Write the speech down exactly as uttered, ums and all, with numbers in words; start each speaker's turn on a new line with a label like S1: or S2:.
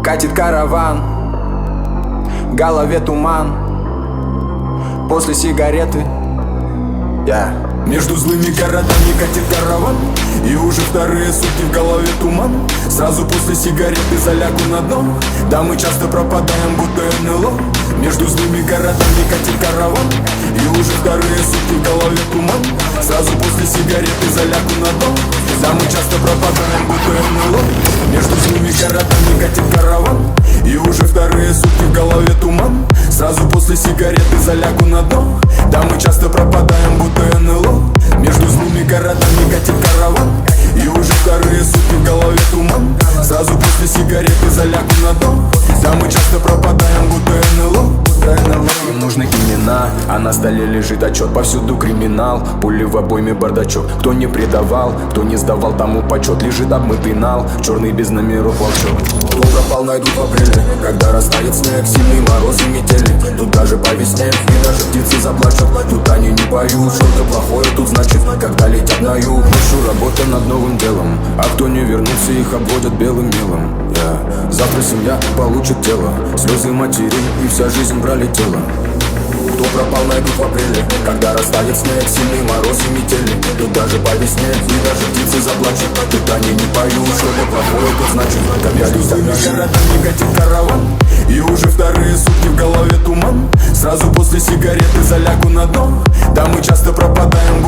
S1: Катит караван, в голове туман. После сигареты я yeah.
S2: Между злыми городами катит караван, и уже вторые сутки в голове туман. Сразу после сигареты залягу на дно. Да, мы часто пропадаем, будто эн эл о. Между злыми городами катит караван, и уже вторые сутки в голове туман. Сразу после сигареты залягу на дно. Да, мы часто пропадаем, будто эн эл о. Между злыми городами катит караван, и уже вторые сутки в голове туман. Сразу после сигареты залягу на дно. Да, мы часто пропадаем, будто эн эл о. Между злыми городами катит караван, и уже вторые сутки в голове туман. Сразу после сигареты залягу на дно. Да, мы часто пропадаем, будто эн эл о.
S1: Им нужны имена, а на столе лежит отчет. Повсюду криминал, пули в обойме, бардачок. Кто не предавал, кто не сдавал, тому почет. Лежит обмытый нал, черный без номеров волчок.
S2: Кто пропал, найдут в апреле, когда растает снег, сильный мороз и метели. Тут даже по весне, и даже птицы заплачут. Тут они не поют, что-то плохое тут значит, когда летят на юг.
S1: Ищу работа над новым делом, а кто не вернулся, их обводят белым мелом. yeah. Завтра семья получит тело, слезы матерей и вся жизнь пролетела.
S2: Кто пропал, найдут в апреле, когда растает снег, сильный мороз и метели. Тут даже по весне, и даже птицы заплачут. Тут они не поют, что-то плохое тут значит, когда летят на городами катит караван, и уже вторые сутки в голове туман. Сразу после сигареты залягу на дно. Да, мы часто пропадаем,